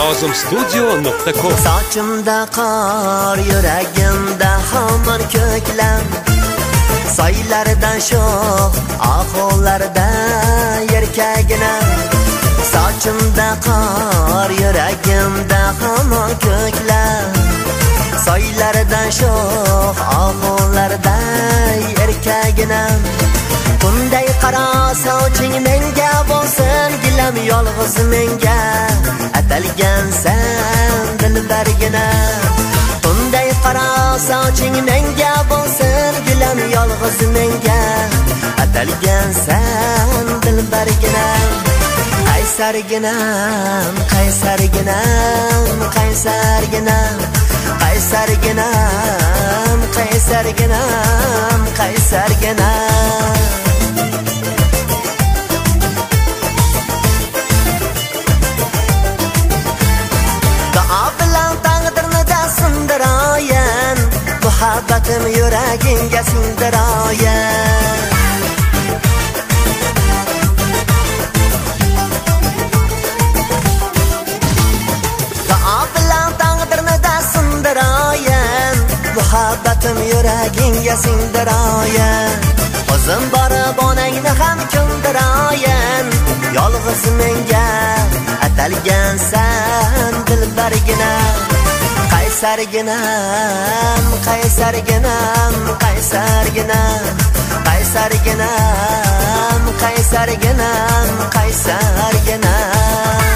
nozimstudio.com. Sochimda qor, yuragimda hamon ko'klam, soylardan sho'x, oxo'larda yerkagina. Sochimda qor, yuragimda hamon ko'klam, soylardan sho'x, oxo'larda yerkagina. Bunday qaro soching menga bo'lsin, gilam yolg'iz menga atalgansan dilbargina. Bunday qaro soching menga bo'lsin, gilam yolg'iz menga atalgansan dilbargina. Qaysarginam, qaysarginam, qaysarginam, qaysarginam, qaysarginam, qaysarginam. Muhabbatim yuragingga singdiroyan. Duo bilan taqdirni da sindiroyan. Muhabbatim yuragingga singdiroyan. O'zim borib onangni ham ko'ndiroyan. Yolg'iz menga atalgansan dilbargina. Qaysarginam, qaysarginam, qaysarginam, qaysarginam, qaysarginam, qaysarginam.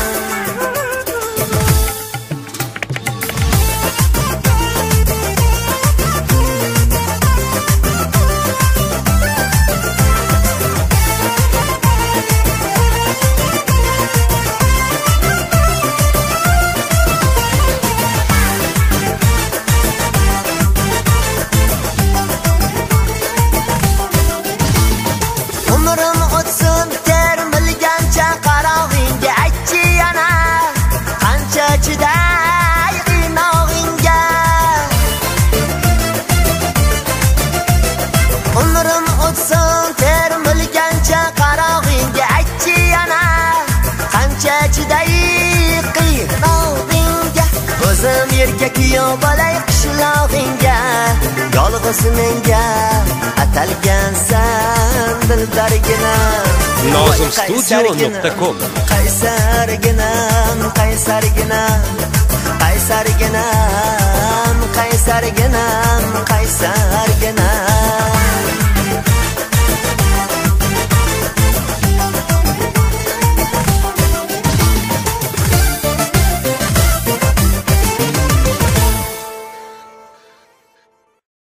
O'zim yerga kuyov bo'lay qishlog'ingga, yolg'iz menga atalgansan dilbargina. nozimstudio.com. Qaysarginam, qaysarginam, qaysarginam, qaysarginam, qaysarginam.